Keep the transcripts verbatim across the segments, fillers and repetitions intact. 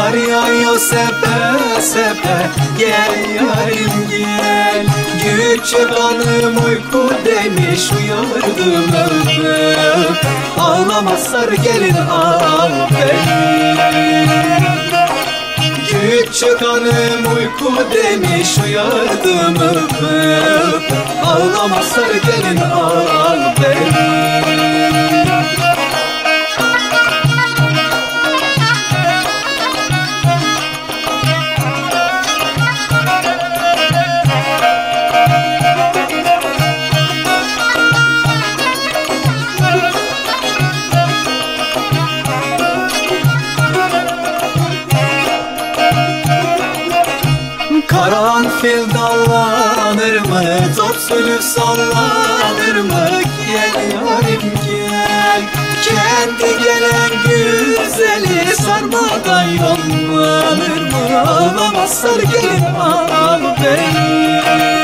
Kar yağıyor sepe sepe, gel yarim gel. Küçük hanım uyku demiş, uyardım öpüp. Ağlama sarı gelin al beni. Küçük hanım uyku demiş, uyardım öpüp. Ağlama sarı gelin al beni. Karanfil dallanır mı, top sülü sallanır mı? Gel yarim gel. Kendi gelen güzeli sarmadan yollanır mı? Ağlama sarı gelin al beni.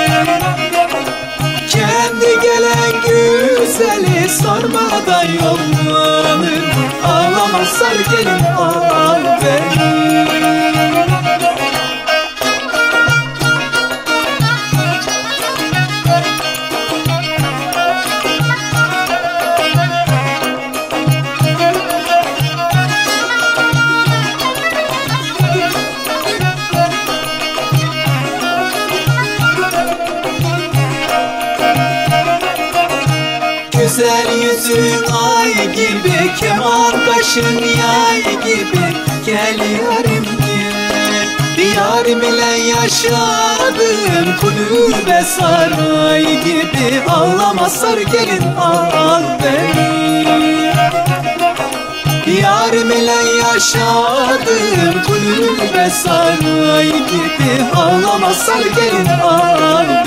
Kendi gelen güzeli sarmadan yollanır mı? Ağlama sarı gelin al beni. Güzel yüzün ay gibi, keman kaşın yay gibi. Gel yarim gel. Yarim ile yaşadım kulübe saray gibi. Ağlama sarı gelin al beni. Yarim ile yaşadım kulübe saray gibi. Ağlama sarı gelin al